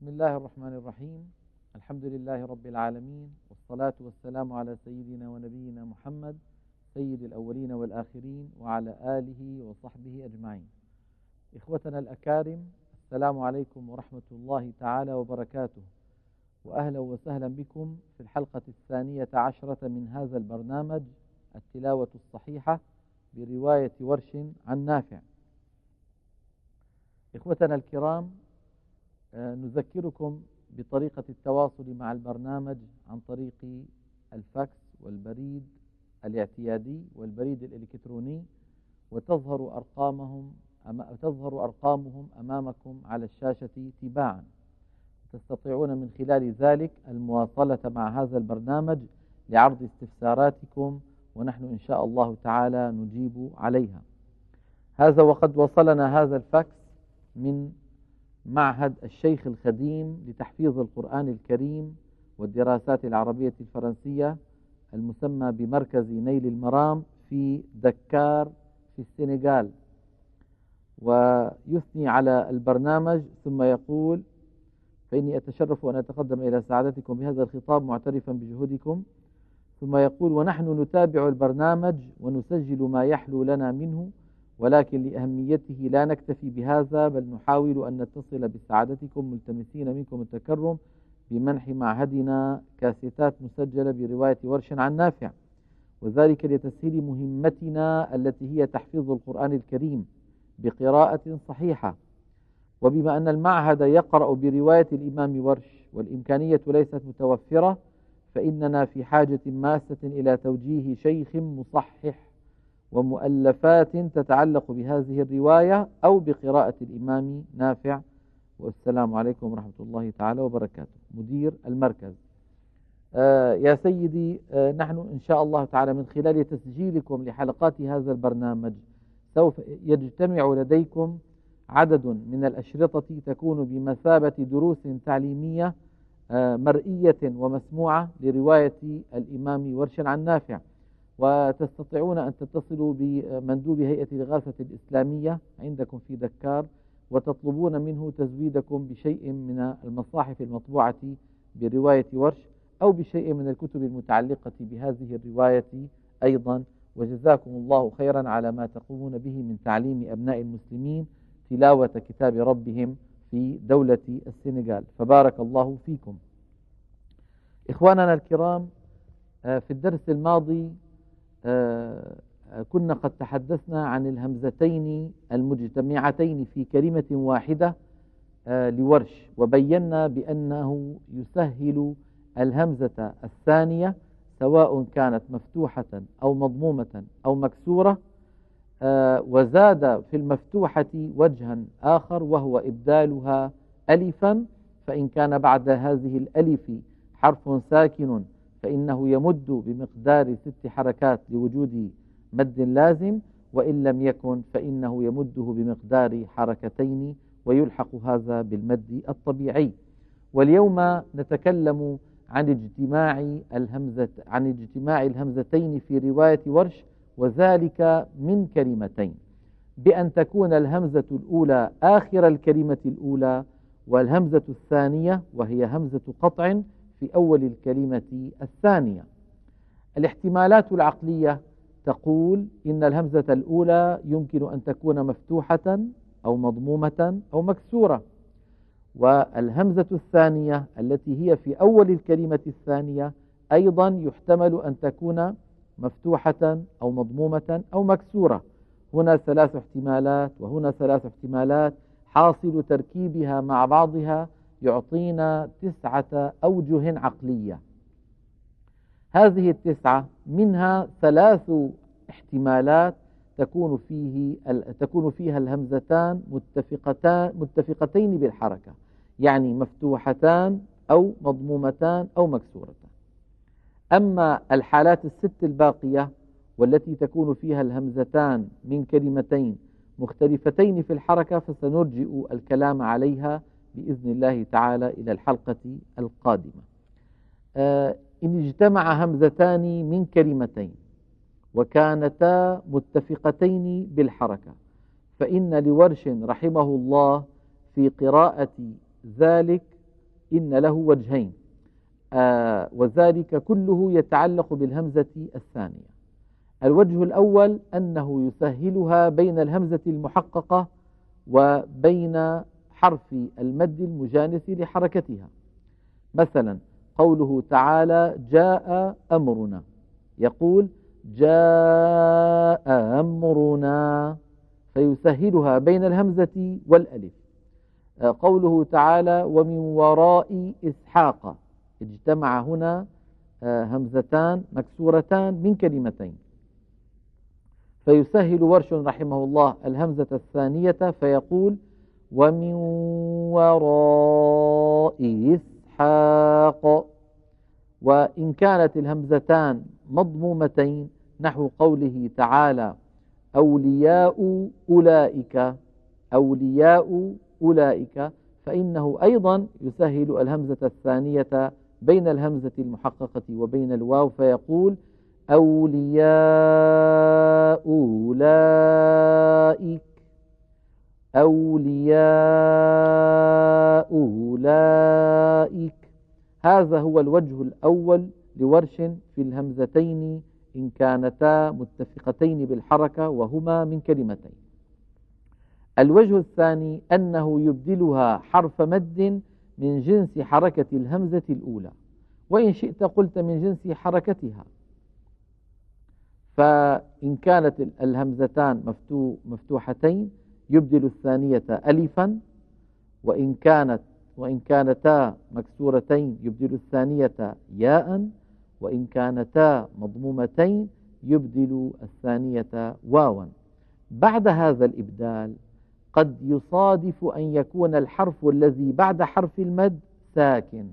بسم الله الرحمن الرحيم. الحمد لله رب العالمين، والصلاة والسلام على سيدنا ونبينا محمد سيد الأولين والآخرين وعلى آله وصحبه أجمعين. إخوتنا الأكارم، السلام عليكم ورحمة الله تعالى وبركاته، وأهلا وسهلا بكم في الحلقة 12 من هذا البرنامج التلاوة الصحيحة برواية ورش عن نافع. إخوتنا الكرام، نذكركم بطريقة التواصل مع البرنامج عن طريق الفاكس والبريد الاعتيادي والبريد الإلكتروني، وتظهر أرقامهم أمامكم على الشاشة تباعا. تستطيعون من خلال ذلك المواصلة مع هذا البرنامج لعرض استفساراتكم، ونحن إن شاء الله تعالى نجيب عليها. هذا وقد وصلنا هذا الفاكس من معهد الشيخ الخديم لتحفيظ القرآن الكريم والدراسات العربية الفرنسية، المسمى بمركز نيل المرام في دكار في السنغال، ويثني على البرنامج ثم يقول: فإني أتشرف أن أتقدم إلى سعادتكم بهذا الخطاب معترفا بجهودكم. ثم يقول: ونحن نتابع البرنامج ونسجل ما يحلو لنا منه، ولكن لأهميته لا نكتفي بهذا، بل نحاول أن نتصل بسعادتكم ملتمسين منكم التكرم بمنح معهدنا كاسيتات مسجلة برواية ورش عن نافع، وذلك لتسهيل مهمتنا التي هي تحفيظ القرآن الكريم بقراءة صحيحة. وبما أن المعهد يقرأ برواية الإمام ورش والإمكانية ليست متوفرة، فإننا في حاجة ماسة إلى توجيه شيخ مصحح ومؤلفات تتعلق بهذه الرواية أو بقراءة الإمام نافع. والسلام عليكم ورحمة الله تعالى وبركاته. مدير المركز: يا سيدي، نحن إن شاء الله تعالى من خلال تسجيلكم لحلقات هذا البرنامج سوف يجتمع لديكم عدد من الأشرطة تكون بمثابة دروس تعليمية مرئية ومسموعة لرواية الإمام ورش عن نافع، وتستطيعون أن تتصلوا بمندوب هيئة الإغاثة الإسلامية عندكم في دكار وتطلبون منه تزويدكم بشيء من المصاحف المطبوعة برواية ورش أو بشيء من الكتب المتعلقة بهذه الرواية أيضا. وجزاكم الله خيرا على ما تقومون به من تعليم أبناء المسلمين تلاوة كتاب ربهم في دولة السنغال، فبارك الله فيكم. إخواننا الكرام، في الدرس الماضي كنا قد تحدثنا عن الهمزتين المجتمعتين في كلمة واحدة لورش، وبينا بأنه يسهل الهمزة الثانية سواء كانت مفتوحة أو مضمومة أو مكسورة، وزاد في المفتوحة وجها آخر وهو إبدالها ألفا، فإن كان بعد هذه الألف حرف ساكن فإنه يمد بمقدار 6 حركات لوجود مد لازم، وإن لم يكن فإنه يمده بمقدار 2 حركات ويلحق هذا بالمد الطبيعي. واليوم نتكلم عن اجتماع الهمزتين في رواية ورش، وذلك من كلمتين، بأن تكون الهمزة الأولى آخر الكلمة الأولى، والهمزة الثانية وهي همزة قطع في أول الكلمة الثانية. الاحتمالات العقلية تقول إن الهمزة الأولى يمكن أن تكون مفتوحة أو مضمومة أو مكسورة، والهمزة الثانية التي هي في أول الكلمة الثانية أيضا يحتمل أن تكون مفتوحة أو مضمومة أو مكسورة. هنا 3 احتمالات وهنا 3 احتمالات، حاصل تركيبها مع بعضها يعطينا 9 أوجه عقلية. هذه 9 منها 3 احتمالات تكون فيها الهمزتان متفقتين بالحركة، يعني مفتوحتان أو مضمومتان أو مكسورتان. أما الحالات ال6 الباقية والتي تكون فيها الهمزتان من كلمتين مختلفتين في الحركة فسنرجئ الكلام عليها بإذن الله تعالى إلى الحلقة القادمة. إن اجتمع همزتان من كلمتين وكانتا متفقتين بالحركة، فإن لورش رحمه الله في قراءة ذلك إن له وجهين، وذلك كله يتعلق بالهمزة الثانية. الوجه الأول أنه يسهلها بين الهمزة المحققة وبين حرف المد المجانس لحركتها. مثلا قوله تعالى جاء أمرنا، يقول جاء أمرنا، فيسهلها بين الهمزة والألف. قوله تعالى ومن وراء إسحاق، اجتمع هنا همزتان مكسورتان من كلمتين، فيسهل ورش رحمه الله الهمزة الثانية فيقول ومن وراء إسحاق. وإن كانت الهمزتان مضمومتين نحو قوله تعالى أولياء أولئك، أولياء أولئك، فإنه أيضا يسهل الهمزة الثانية بين الهمزة المحققة وبين الواو فيقول أولياء أولئك، أولياء أولئك. هذا هو الوجه الأول لورش في الهمزتين إن كانتا متفقتين بالحركة وهما من كلمتين. الوجه الثاني أنه يبدلها حرف مد من جنس حركة الهمزة الأولى، وإن شئت قلت من جنس حركتها. فإن كانت الهمزتان مفتوحتين يبدل الثانية ألفا، وإن كانتا مكسورتين يبدل الثانية ياء، وإن كانتا مضمومتين يبدل الثانية واوا. بعد هذا الإبدال قد يصادف أن يكون الحرف الذي بعد حرف المد ساكن،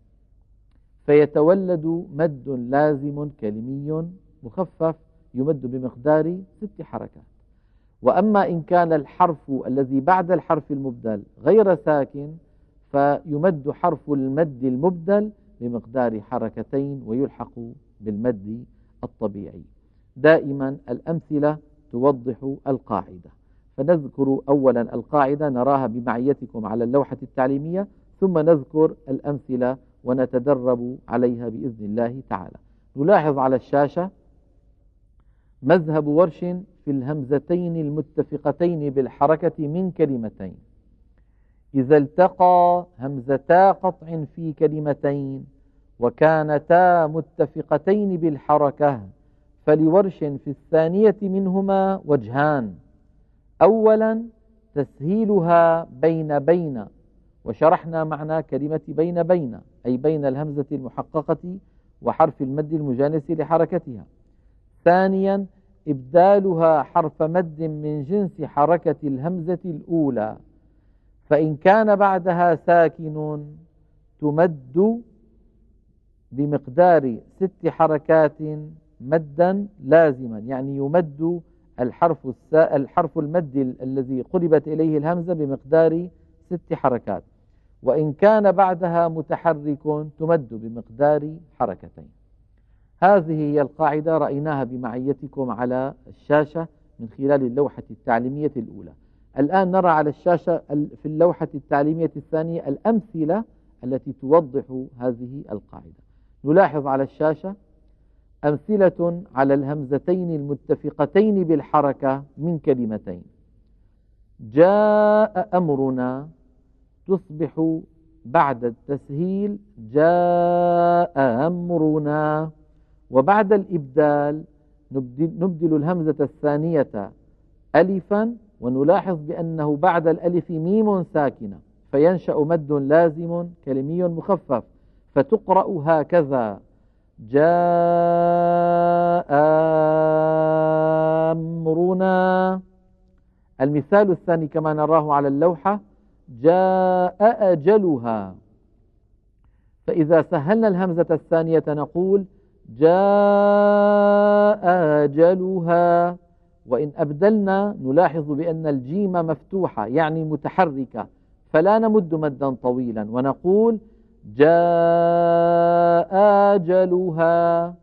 فيتولد مد لازم كلمي مخفف يمد بمقدار 6 حركات. وأما إن كان الحرف الذي بعد الحرف المبدل غير ساكن فيمد حرف المد المبدل بمقدار 2 حركات ويلحق بالمد الطبيعي. دائما الأمثلة توضح القاعدة، فنذكر أولا القاعدة نراها بمعيتكم على اللوحة التعليمية، ثم نذكر الأمثلة ونتدرب عليها بإذن الله تعالى. نلاحظ على الشاشة مذهب ورش في الهمزتين المتفقتين بالحركة من كلمتين. إذا التقى همزتا قطع في كلمتين وكانتا متفقتين بالحركة فلورش في الثانية منهما وجهان. أولا تسهيلها بين، وشرحنا معنى كلمة بين أي بين الهمزة المحققة وحرف المد المجانس لحركتها. ثانيا إبدالها حرف مد من جنس حركة الهمزة الأولى، فإن كان بعدها ساكن تمد بمقدار 6 حركات مدا لازما، يعني يمد الحرف المد الذي قربت إليه الهمزة بمقدار 6 حركات، وإن كان بعدها متحرك تمد بمقدار 2 حركات. هذه هي القاعدة رأيناها بمعيتكم على الشاشة من خلال اللوحة التعليمية الأولى. الآن نرى على الشاشة في اللوحة التعليمية الثانية الأمثلة التي توضح هذه القاعدة. نلاحظ على الشاشة أمثلة على الهمزتين المتفقتين بالحركة من كلمتين. جاء أمرنا تصبح بعد التسهيل جاء أمرنا، وبعد الإبدال نبدل الهمزة الثانية ألفا، ونلاحظ بأنه بعد الألف ميم ساكنة فينشأ مد لازم كلمي مخفف فتقرأ هكذا جاء أمرنا. المثال الثاني كما نراه على اللوحة جاء أجلها، فإذا سهلنا الهمزة الثانية نقول جاء أجلها، وإن أبدلنا نلاحظ بأن الجيم مفتوحة يعني متحركة فلا نمد مدا طويلا ونقول جاء أجلها،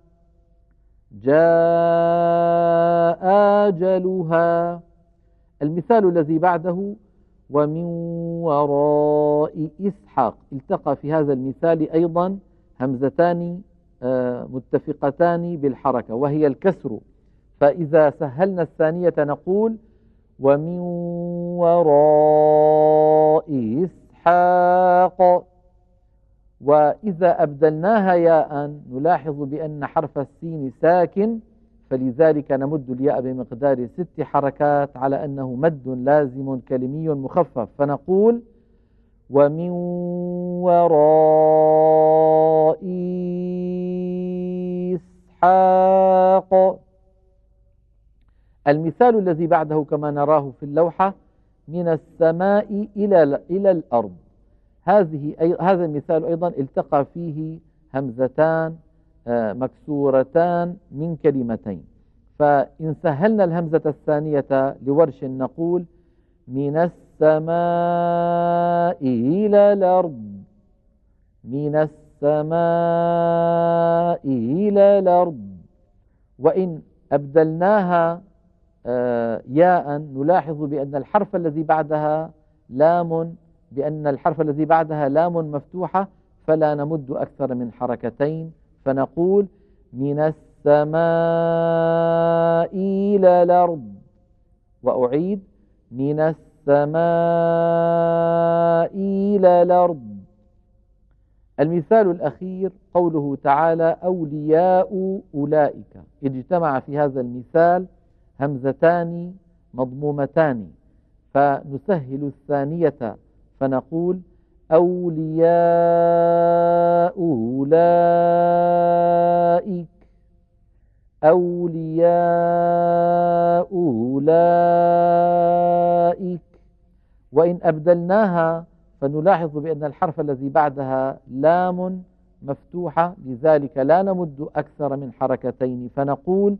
جاء أجلها. المثال الذي بعده ومن وراء إسحاق. التقى في هذا المثال أيضا همزتان متفقتان بالحركة وهي الكسر، فإذا سهلنا الثانية نقول ومن وراء إسحاق، وإذا أبدلناها ياء نلاحظ بأن حرف السين ساكن، فلذلك نمد الياء بمقدار 6 حركات على أنه مد لازم كلمي مخفف، فنقول ومن وراء إسحاق. المثال الذي بعده كما نراه في اللوحة من السماء إلى الأرض، هذا المثال أيضا التقى فيه همزتان مكسورتان من كلمتين، فإن سهلنا الهمزة الثانية لورش نقول من السماء إلى الأرض، من السماء إلى الأرض. وإن أبدلناها ياء نلاحظ بأن الحرف الذي بعدها لام مفتوحة، فلا نمد أكثر من حركتين، فنقول من السماء إلى الأرض. وأعيد من السماء إلى الأرض. المثال الأخير قوله تعالى أولياء أولئك، اجتمع في هذا المثال همزتان مضمومتان، فنسهل الثانية فنقول أولياء أولئك، أولياء أولئك. وإن أبدلناها فنلاحظ بأن الحرف الذي بعدها لام مفتوحة، لذلك لا نمد أكثر من حركتين، فنقول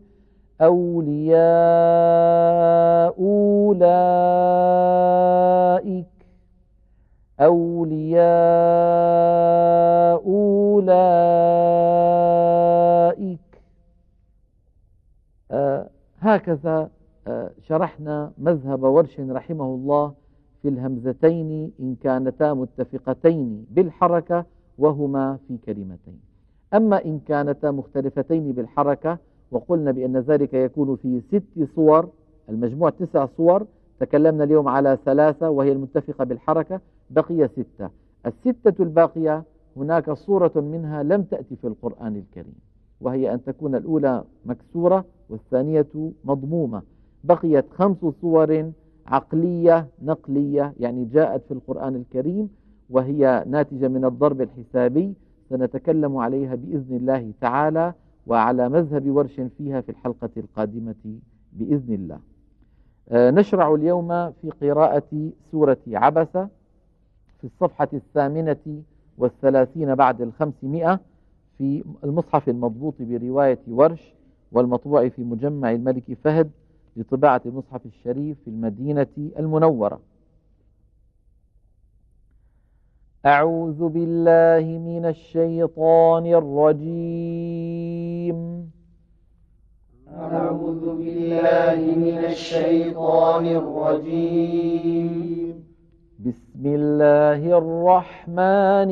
أولياء أولئك، أولياء أولئك. هكذا شرحنا مذهب ورش رحمه الله في الهمزتين إن كانتا متفقتين بالحركة وهما في كلمتين. أما إن كانتا مختلفتين بالحركة وقلنا بأن ذلك يكون في 6 صور، المجموع 9 صور، تكلمنا اليوم على 3 وهي المتفقة بالحركة، بقي 6. ال6 الباقية هناك صورة منها لم تأتي في القرآن الكريم، وهي أن تكون الأولى مكسورة والثانية مضمومة. بقيت 5 صور عقلية نقلية، يعني جاءت في القرآن الكريم وهي ناتجة من الضرب الحسابي، سنتكلم عليها بإذن الله تعالى وعلى مذهب ورش فيها في الحلقة القادمة بإذن الله. نشرع اليوم في قراءة سورة عبسة في الصفحة 38 بعد 500 في المصحف المضبوط برواية ورش والمطبوع في مجمع الملك فهد لطباعة المصحف الشريف في المدينة المنورة. أعوذ بالله من الشيطان الرجيم. أعوذ بالله من الشيطان الرجيم. بسم الله الرحمن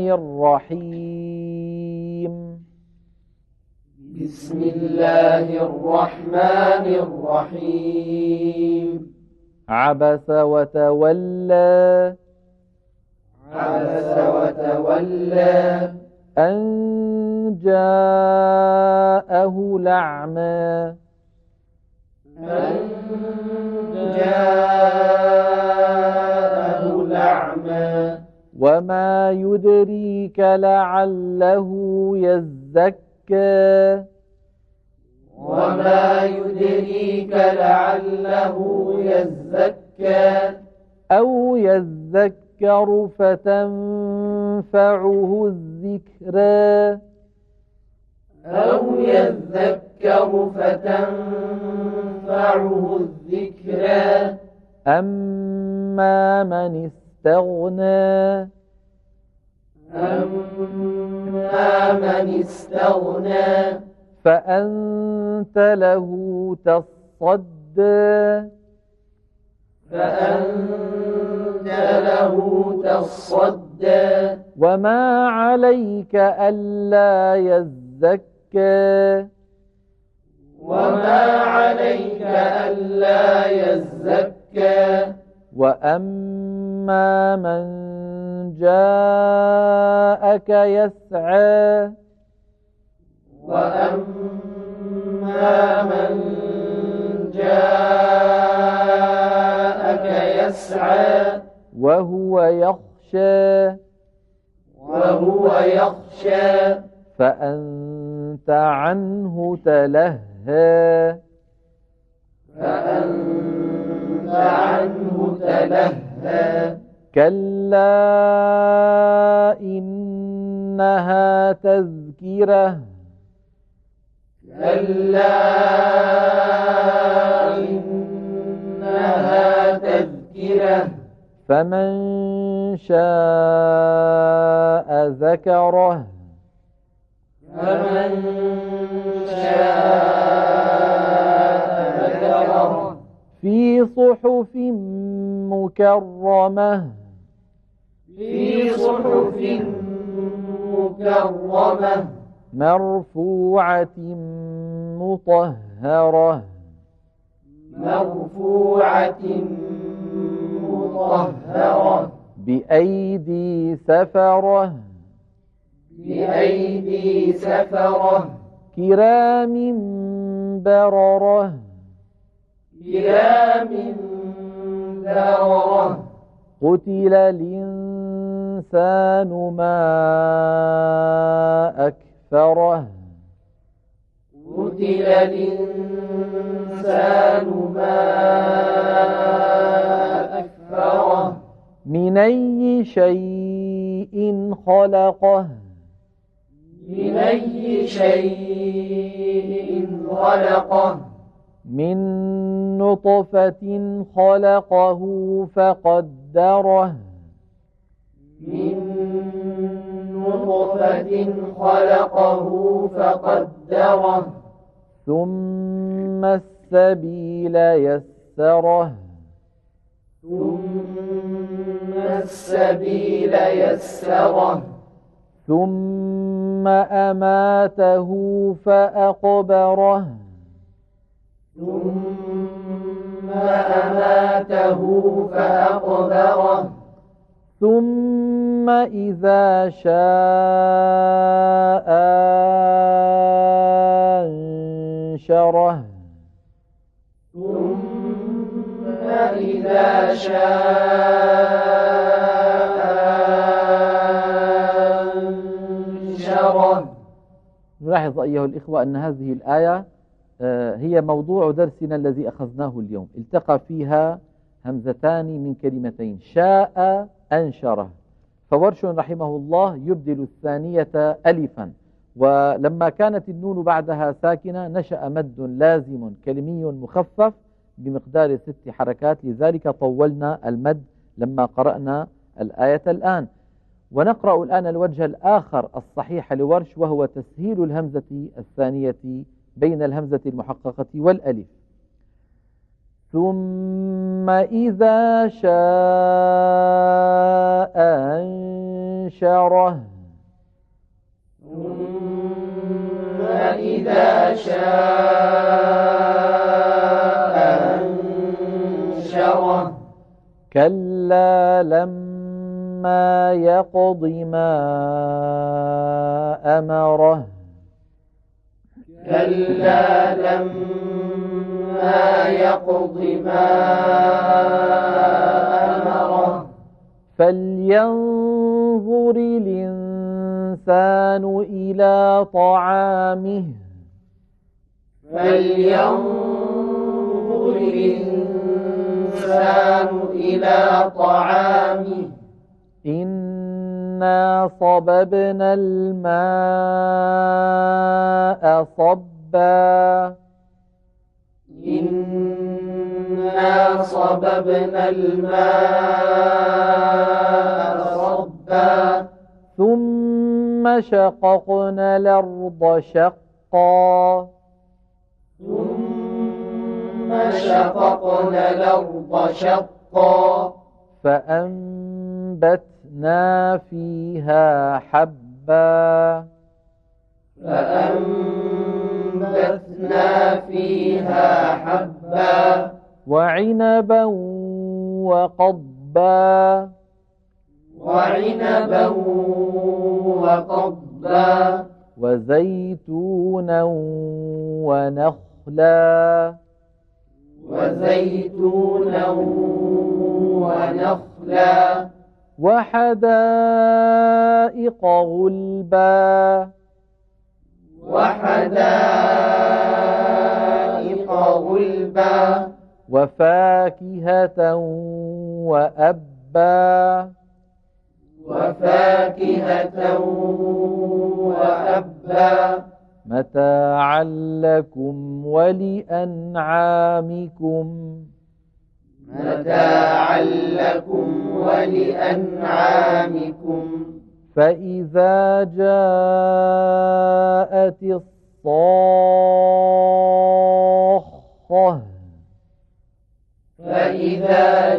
الرحيم. بسم الله الرحمن الرحيم. عبس وتولى. عبس وتولى. أن جاءه الأعمى. أن جاءه الأعمى. وما يدريك لعله يزكى. وما يدريك لعله يزكى. أو يذكر فتنفعه الذكرى. أو يذكر فتنفعه الذكرى. أما من استغنى. أما من استغنى. فأنت له تصدى. فأنت له تصدى وما عليك ألا يزكى وما عليك ألا يزكى وأما من جاءك يسعى وأما من جاءك يسعى وهو يخشى فأنت عنه تلهى كلا إنها تذكرة فمن شاء ذكره في صحف مكرمة مرفوعة مطهرة بأيدي سفرة كرام بررة قتل الإنسان ما أكفره من أي شيء خلقه من نطفة خلقه فقدره ثم السبيل يسره ثم أماته فأقبره ثم إذا شاء أنشره نلاحظ أيها الإخوة أن هذه الآية هي موضوع درسنا الذي أخذناه اليوم. التقى فيها همزتان من كلمتين، شاء أنشره، فورش رحمه الله يبدل الثانية ألفا، ولما كانت النون بعدها ساكنة نشأ مد لازم كلمي مخفف بمقدار 6 حركات، لذلك طولنا المد لما قرأنا الآية الآن. ونقرأ الآن الوجه الآخر الصحيح لورش، وهو تسهيل الهمزة الثانية بين الهمزة المحققة والألف. ثم إذا شاء أنشره كلا لما يقض ما أمره فلينظر الإنسان إلى طعامه إنا صببنا الماء صبا ثم شققنا الأرض شقا فأنبتنا فيها حبا فأنبتنا فيها حبا وعنبا وقضبا وعنبا وقضبا وزيتونا ونخلا وزيتونا ونخلا وحدائق غلبا وحدائق غلبا وفاكهة وأبا وفاكهة وأبا متاعا لكم ولأنعامكم متاعا لكم ولأنعامكم فإذا جاءت الصاخة فإذا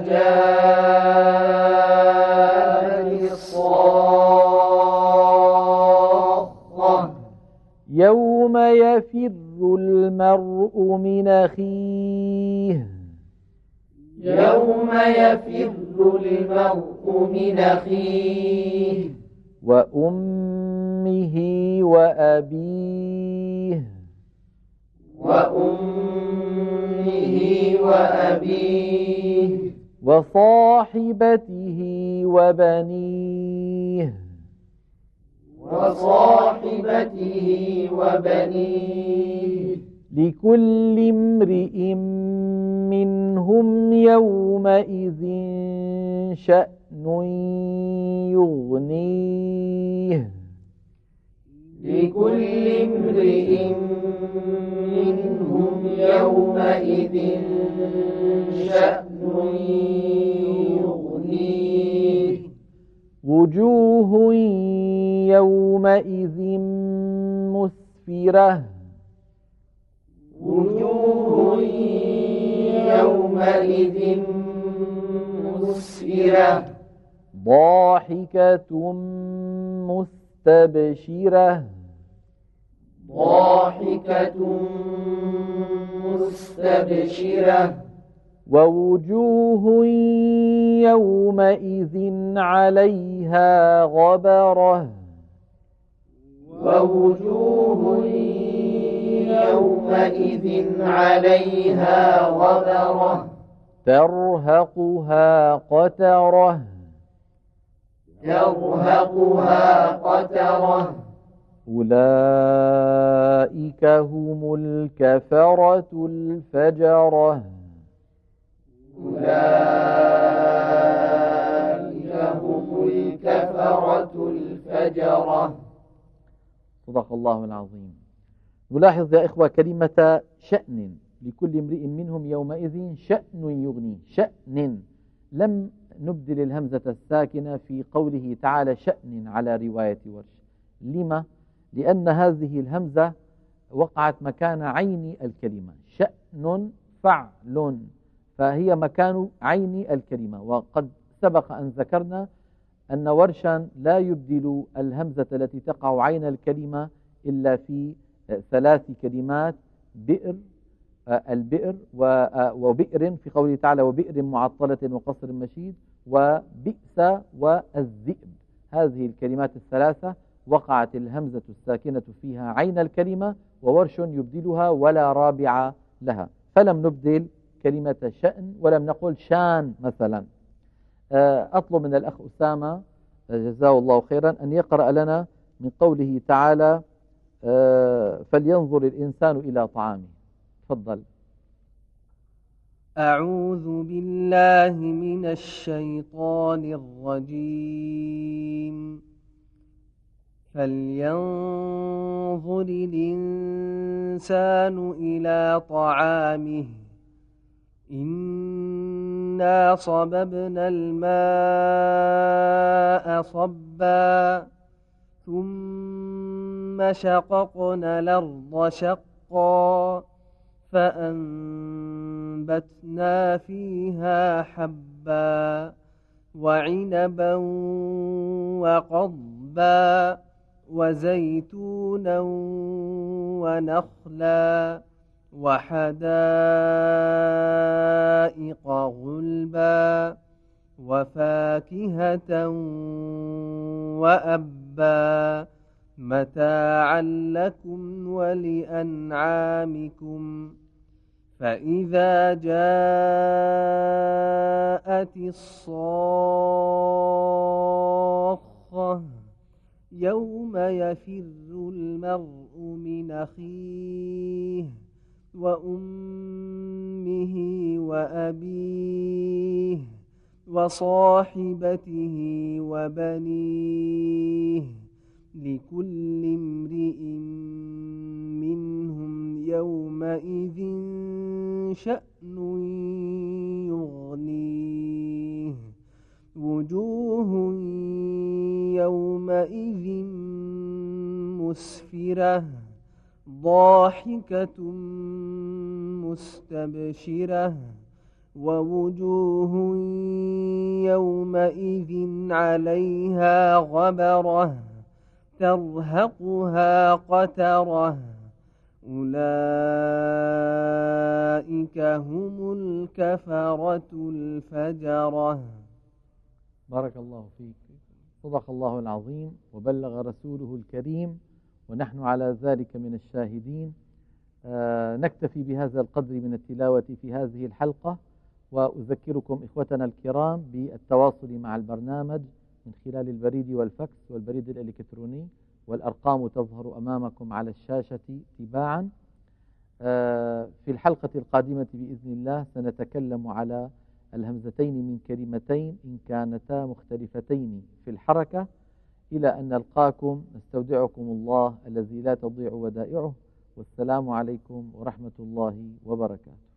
جاءت الصاخة يوم يفر المرء من أخيه يوم يفر المرء من أخيه وأمه وأبيه وأمه وأبيه وصاحبته وبنيه وصاحبته وبنيه لكل امرئ منهم يومئذ شأن يغنيه لكل امرئ منهم يومئذ شأن يغنيه وجوه يومئذ مسفرة وجوه يومئذ مسفرة ضاحكة مستبشرة ضاحكة مستبشرة ووجوه يومئذ عليها غبرة ووجوه يومئذ عليها غبرة ترهقها قترة ترهقها قترة أولئك هم الكفرة الفجرة أولئك هم الكفرة الفجرة. صدق الله العظيم. نلاحظ يا إخوة كلمة شأن، لكل امرئ منهم يومئذ شأن يغنيه، شأن، لم نبدل الهمزة الساكنة في قوله تعالى شأن على رواية ورش. لما؟ لأن هذه الهمزة وقعت مكان عين الكلمة، شأن فعل، فهي مكان عين الكلمة. وقد سبق أن ذكرنا أن ورشا لا يبدل الهمزة التي تقع عين الكلمة إلا في 3 كلمات: بئر، البئر، وبئر في قوله تعالى وبئر معطلة وقصر مشيد، وبئس والذئب. هذه الكلمات ال3 وقعت الهمزة الساكنة فيها عين الكلمة، وورش يبدلها ولا رابع لها، فلم نبدل كلمة شأن ولم نقل شان مثلا. أطلب من الأخ أسامة جزاه الله خيرا أن يقرأ لنا من قوله تعالى فلينظر الإنسان إلى طعامه. تفضل. أعوذ بالله من الشيطان الرجيم. فلينظر الإنسان إلى طعامه إنا صببنا الماء صبا ثم شققنا الأرض شقا فأنبتنا فيها حبا وعنبا وقضبا وزيتونا ونخلا وحدائق غلبا وفاكهة وأبا متاعا لكم ولأنعامكم فإذا جاءت الصاخة يوم يفر المرء من أخيه وأمه وأبيه وصاحبته وبنيه لكل امرئ منهم يومئذ شأن يغنيه وجوه يومئذ مسفرة ضاحكة مستبشرة ووجوه يومئذ عليها غبرة ترهقها قترة أولئك هم الكفرة الفجرة. بارك الله فيك. صدق الله العظيم وبلغ رسوله الكريم ونحن على ذلك من الشاهدين. نكتفي بهذا القدر من التلاوة في هذه الحلقة، وأذكركم إخوتنا الكرام بالتواصل مع البرنامج من خلال البريد والفكس والبريد الإلكتروني، والأرقام تظهر أمامكم على الشاشة تباعا. في الحلقة القادمة بإذن الله سنتكلم على الهمزتين من كلمتين إن كانتا مختلفتين في الحركة. إلى أن نلقاكم نستودعكم الله الذي لا تضيع ودائعه، والسلام عليكم ورحمة الله وبركاته.